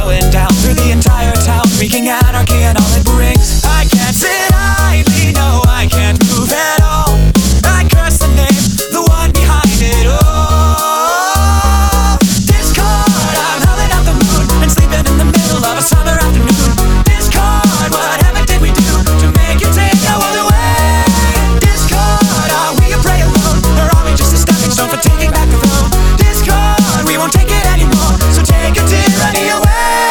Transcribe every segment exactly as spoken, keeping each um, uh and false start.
going down through the entire town, wreaking anarchy and all it brings. I can't sit idly, no, I can't move at all. I curse the name, the one behind it all. Discord, I'm howling at the moon and sleeping in the middle of a summer afternoon. Discord, whatever did we do to make you take our world away? Discord, are we a prey alone, or are we just a stepping stone for taking back the throne? Discord, we won't take it anymore, so take your tyranny away.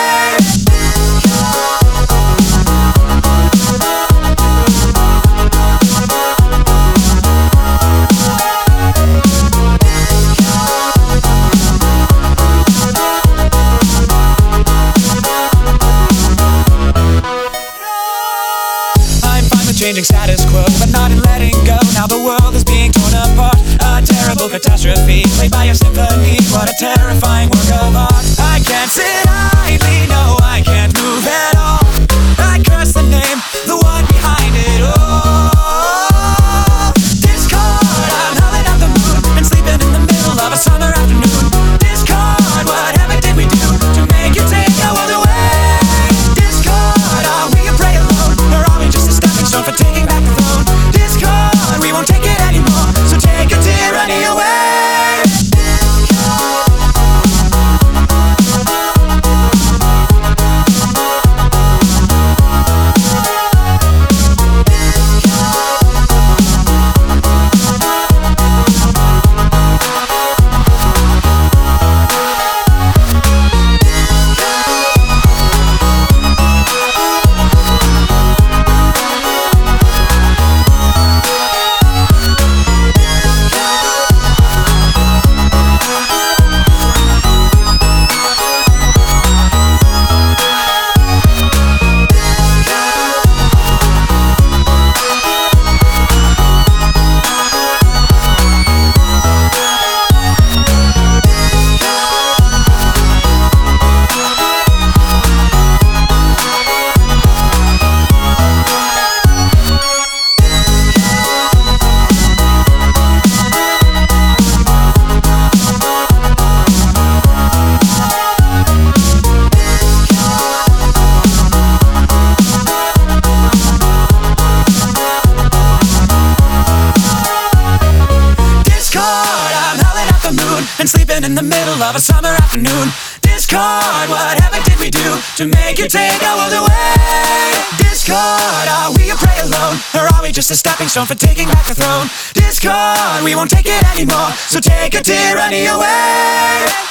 Changing status quo, but not in letting go. Now the world is being torn apart. A terrible catastrophe, played by a symphony. What a terrifying work of art. I can't sit idly, no, I can't move at all. I curse the name, the one behind it all. Discord, I'm howling at the moon and sleeping in the middle of a summer afternoon. Discord, whatever did we do to make you take our world away? Discord, are we a prey alone, or are we just a stepping stone for taking back the throne? Discord, we won't take it anymore, so take your tyranny away. And sleeping in the middle of a summer afternoon. Discord, whatever did we do to make you take our world away? Discord, are we a prey alone, or are we just a stepping stone for taking back the throne? Discord, we won't take it anymore, so take your tyranny away.